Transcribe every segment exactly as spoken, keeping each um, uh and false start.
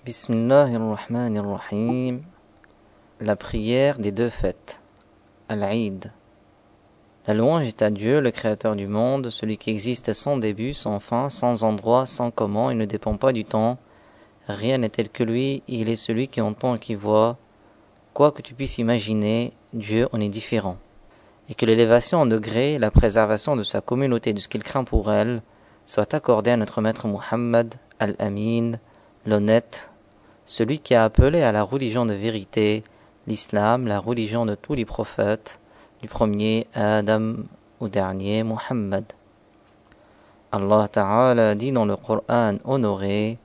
Bismillahirrahmanirrahim. La prière des deux fêtes. Al-Eid. La louange est à Dieu, le créateur du monde, celui qui existe sans début, sans fin, sans endroit, sans comment, il ne dépend pas du temps. Rien n'est tel que lui, il est celui qui entend et qui voit. Quoi que tu puisses imaginer, Dieu en est différent. Et que l'élévation en degré, la préservation de sa communauté, de ce qu'il craint pour elle, soit accordée à notre maître Muhammad, Al-Amin, l'honnête, celui qui a appelé à la religion de vérité, l'islam, la religion de tous les prophètes, du premier Adam au dernier Muhammad. Allah Ta'ala dit dans le Coran honoré: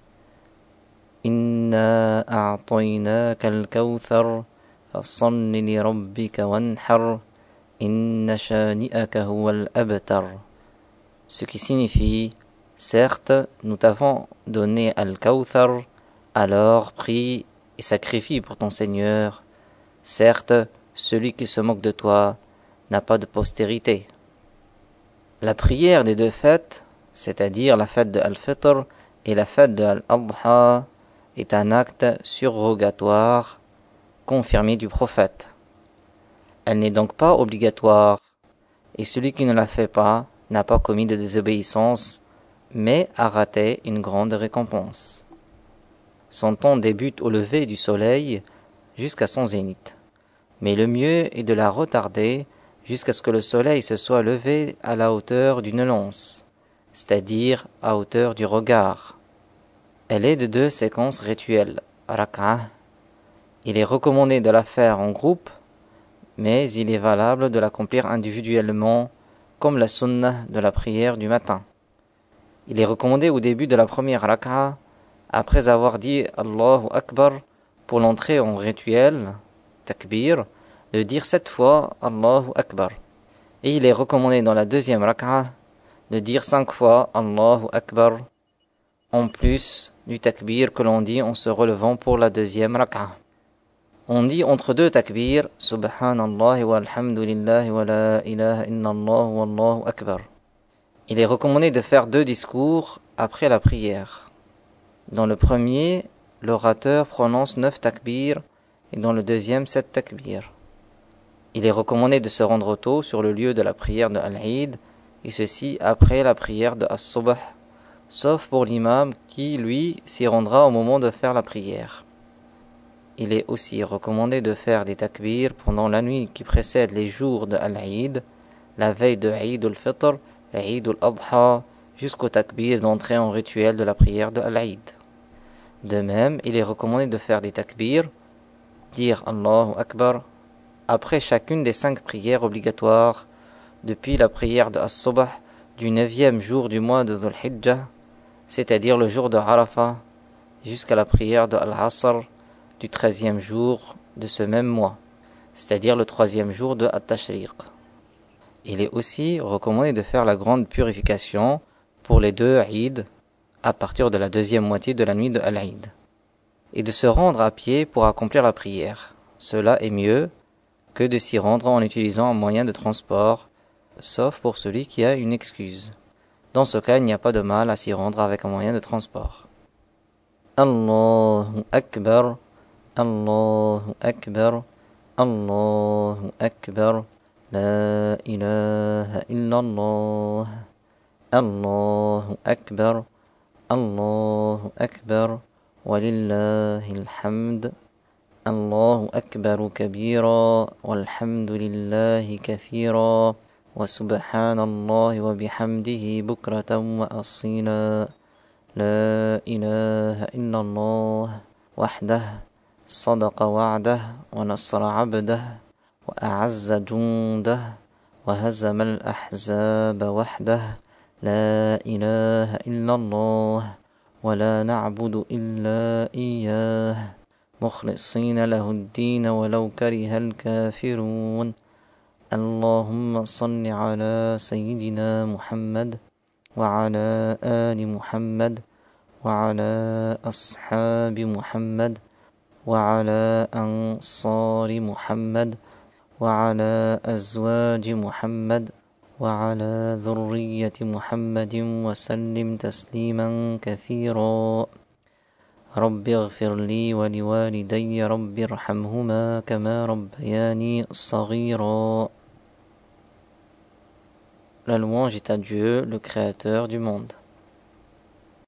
Inna a'tainaka al-kawthar fassalli li rabbika wanhar inna shani'aka huwa al-abtar. Ce qui signifie: certes, nous t'avons donné al-kawthar, alors prie et sacrifie pour ton Seigneur. Certes, celui qui se moque de toi n'a pas de postérité. La prière des deux fêtes, c'est-à-dire la fête de Al-Fitr et la fête de Al-Adha, est un acte surrogatoire confirmé du prophète. Elle n'est donc pas obligatoire, et celui qui ne la fait pas n'a pas commis de désobéissance, mais a raté une grande récompense. Son temps débute au lever du soleil jusqu'à son zénith. Mais le mieux est de la retarder jusqu'à ce que le soleil se soit levé à la hauteur d'une lance, c'est-à-dire à hauteur du regard. Elle est de deux séquences rituelles, rak'ah. Il est recommandé de la faire en groupe, mais il est valable de l'accomplir individuellement, comme la sunnah de la prière du matin. Il est recommandé au début de la première rak'ah, après avoir dit Allahu Akbar pour l'entrée en rituel, takbir, de dire sept fois Allahu Akbar. Et il est recommandé dans la deuxième rak'ah de dire cinq fois Allahu Akbar, en plus du takbir que l'on dit en se relevant pour la deuxième rak'ah. On dit entre deux takbir Subhanallah walhamdulillah wa la ilaha illallah wallahu Akbar. Il est recommandé de faire deux discours après la prière. Dans le premier, l'orateur prononce neuf takbir et dans le deuxième, sept takbir. Il est recommandé de se rendre tôt sur le lieu de la prière de Al-Eid, et ceci après la prière de As-Subh, sauf pour l'imam qui, lui, s'y rendra au moment de faire la prière. Il est aussi recommandé de faire des takbir pendant la nuit qui précède les jours de Al-Eid, la veille de Eid al-Fitr et Eid al-Adha, jusqu'au takbir d'entrée en rituel de la prière de Al-Eid. De même, il est recommandé de faire des takbir, dire Allahu Akbar, après chacune des cinq prières obligatoires, depuis la prière de As-Subh du neuvième jour du mois de Dhul Hijjah, c'est-à-dire le jour de Arafah, jusqu'à la prière de Al-Asr du treizième jour de ce même mois, c'est-à-dire le troisième jour de At-Tashriq. Il est aussi recommandé de faire la grande purification pour les deux Eid, à partir de la deuxième moitié de la nuit de Al-Eid, et de se rendre à pied pour accomplir la prière. Cela est mieux que de s'y rendre en utilisant un moyen de transport, sauf pour celui qui a une excuse. Dans ce cas, il n'y a pas de mal à s'y rendre avec un moyen de transport. Allahu Akbar, Allahu Akbar, Allahu Akbar, La ilaha illallah, Allahu Akbar, Allahu Akbar, walillahil hamd, Allahu Akbar kabira, walhamdulillahi kathira, wa subhanallahi wa bihamdihi bukratan wa asila, la ilaha illallah, wahdah, sadaqa wa'dah, wa nasra abdah, wa a'azza jundah, wa hazama al-ahzaba wahdah, لا إله إلا الله ولا نعبد إلا إياه مخلصين له الدين ولو كره الكافرون اللهم صل على سيدنا محمد وعلى آل محمد وعلى أصحاب محمد وعلى أنصار محمد وعلى أزواج محمد وعلى ذرية محمد وسلم تسليما كثيرا رب اغفر لي ولوالدي رب ارحمهما كما ربياني صغيرا. La louange est à Dieu, le Créateur du monde.